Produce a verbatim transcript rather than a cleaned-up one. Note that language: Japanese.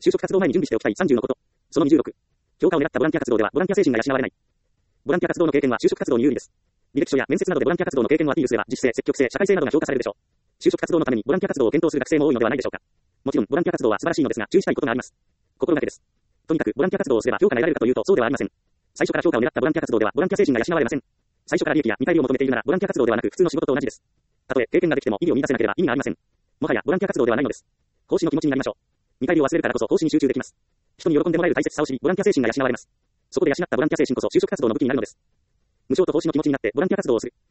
就職活動前に準備しておきたいさんじゅうのこと。そのにじゅうろく。評価を狙ったボランティア活動ではボランティア精神が養われない。ボランティア活動の経験は就職活動に有利です。履歴書や面接などでボランティア活動の経験をアピールすれば、実践性、積極性、社会性などが評価されるでしょう。就職活動のためにボランティア活動を検討する学生も多いのではないでしょうか。もちろん、ボランティア活動は素晴らしいのですが、注意したいことがあります。心がけです。とにかく、ボランティア活動をすれば評価が得られるかというと、そうではありません。最初から評価を狙ったボランティア活動では、ボランティア精神が養われません。最初から利益や見返りを求めているなら、ボランティア活動ではなく、普通の仕事と同じです。たとえ経験ができても意味を見出せなければ意味がありません。もはや、ボランティア活動ではないのです。奉仕の気持ちになりましょう。見返りを忘れるからこそ奉仕に集中できます。人に喜んでもらえる大切さを知り、ボランティア精神が養われます。そこで養ったボランティア精神こそ就職活動の武器になるのです。無償と奉仕の気持ちになってボランティア活動をする。